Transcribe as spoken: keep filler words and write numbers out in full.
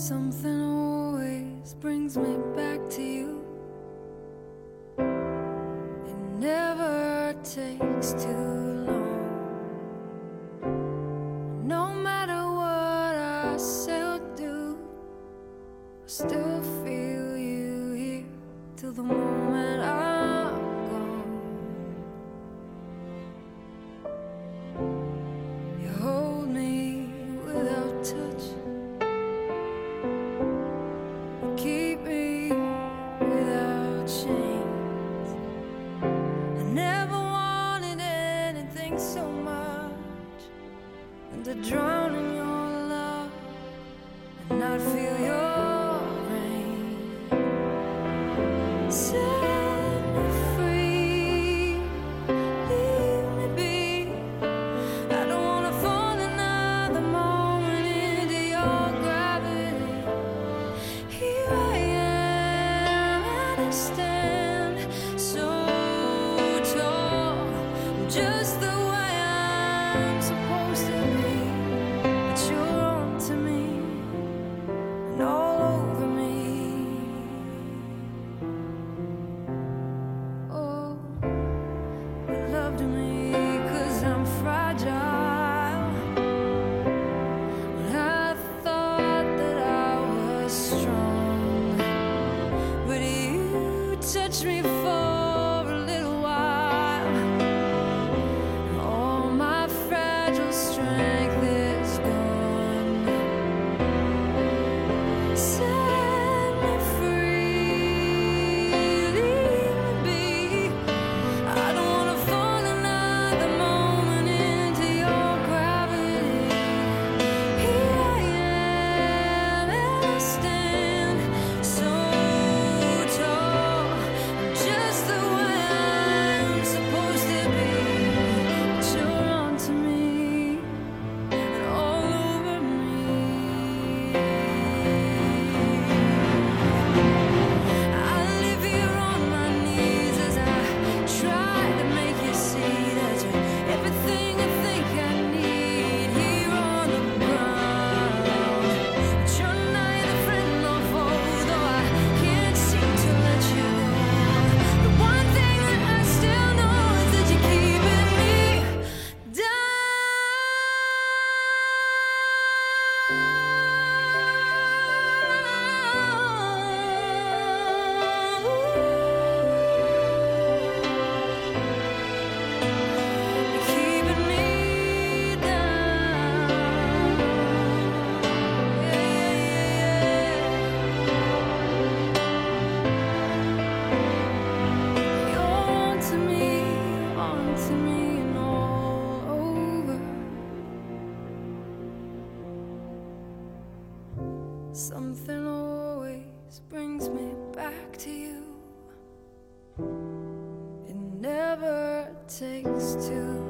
Something always brings me back to you. It never takes too long. No matter what I say or do, I still feel you here till the moment I'm gone. You hold me without touch, keep me without chains. I never wanted anything so much than to drown in your love and not feel your rain. Set me free, leave me be. I don't wanna fall another moment into your gravity. Here I am, and I stand so tall, just the way I'm supposed to be. But you're on to me and all over me. Oh, but love to me, 'cause I'm fragile. When I thought that I was strong, but you touched me for a little while. All my fragile strength is gone. Set me free, leave me be. I don't wanna fall another moment into your gravity. Here I am, and I stand so tall, just the way I'm supposed to be. But you're on to me and all over me. I live here on my knees as I try to make you see that you're everything I think I need here on the ground. But you're neither friend nor foe, though I can't seem to let you go. The one thing that I still know is that you're keeping me You're keeping me down. Yeah, yeah, yeah. You're on to me, on to me, and all over. Something always brings me back to you. It never takes too